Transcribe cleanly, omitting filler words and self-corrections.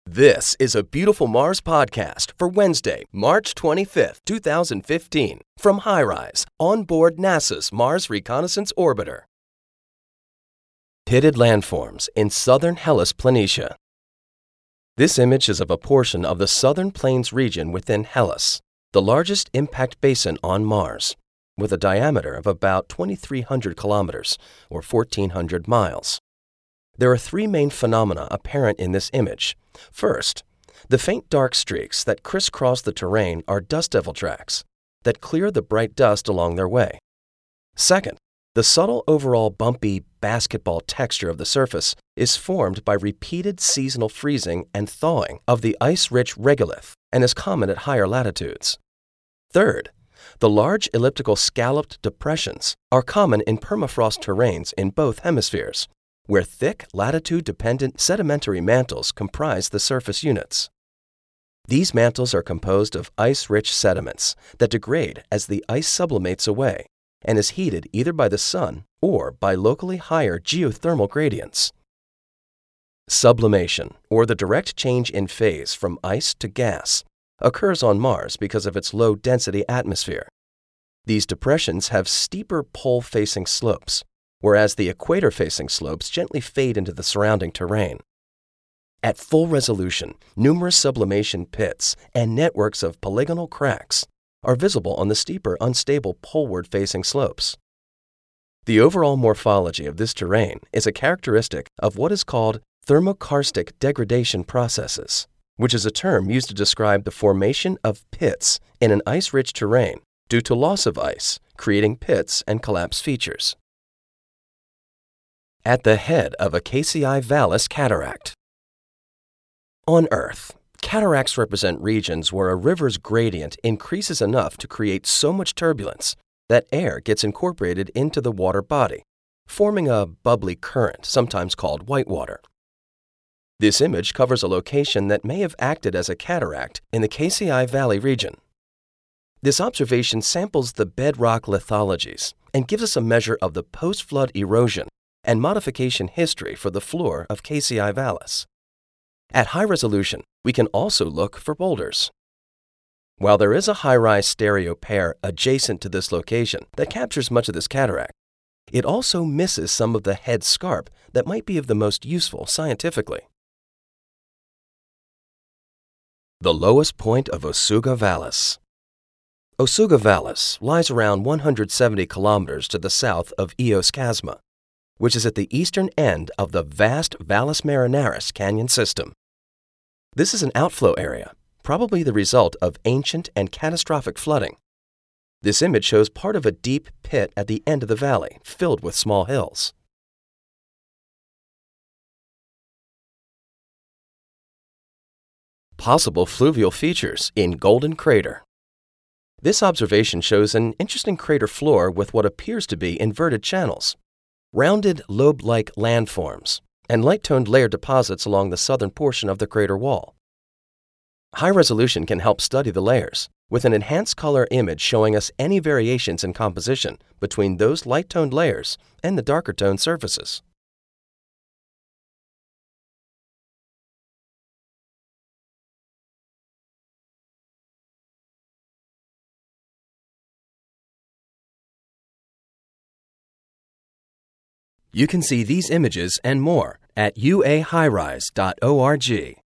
This is a Beautiful Mars podcast for Wednesday, March 25th, 2015, from HiRISE on board NASA's Mars Reconnaissance Orbiter. Pitted landforms in southern Hellas Planitia. This image is of a portion of the southern plains region within Hellas, the largest impact basin on Mars, with a diameter of about 2,300 kilometers or 1,400 miles. There are three main phenomena apparent in this image. First, the faint dark streaks that crisscross the terrain are dust devil tracks that clear the bright dust along their way. Second, the subtle overall bumpy basketball texture of the surface is formed by repeated seasonal freezing and thawing of the ice-rich regolith and is common at higher latitudes. Third, the large elliptical scalloped depressions are common in permafrost terrains in both hemispheres, where thick, latitude-dependent sedimentary mantles comprise the surface units. These mantles are composed of ice-rich sediments that degrade as the ice sublimates away and is heated either by the sun or by locally higher geothermal gradients. Sublimation, or the direct change in phase from ice to gas, occurs on Mars because of its low-density atmosphere. These depressions have steeper pole-facing slopes, whereas the equator-facing slopes gently fade into the surrounding terrain. At full resolution, numerous sublimation pits and networks of polygonal cracks are visible on the steeper, unstable poleward-facing slopes. The overall morphology of this terrain is a characteristic of what is called thermokarstic degradation processes, which is a term used to describe the formation of pits in an ice-rich terrain due to loss of ice, creating pits and collapse features. At the head of a Casei Vallis cataract. On Earth, cataracts represent regions where a river's gradient increases enough to create so much turbulence that air gets incorporated into the water body, forming a bubbly current, sometimes called whitewater. This image covers a location that may have acted as a cataract in the Casei Valley region. This observation samples the bedrock lithologies and gives us a measure of the post-flood erosion and modification history for the floor of Casei Vallis. At high resolution, we can also look for boulders. While there is a HiRISE stereo pair adjacent to this location that captures much of this cataract, it also misses some of the head scarp that might be of the most useful scientifically. The lowest point of Osuga Vallis. Osuga Vallis lies around 170 kilometers to the south of Eos Chasma, which is at the eastern end of the vast Vallis Marinaris canyon system. This is an outflow area, probably the result of ancient and catastrophic flooding. This image shows part of a deep pit at the end of the valley, filled with small hills. Possible fluvial features in Golden Crater. This observation shows an interesting crater floor with what appears to be inverted channels, rounded lobe-like landforms, and light-toned layer deposits along the southern portion of the crater wall. High resolution can help study the layers, with an enhanced color image showing us any variations in composition between those light-toned layers and the darker-toned surfaces. You can see these images and more at uahirise.org.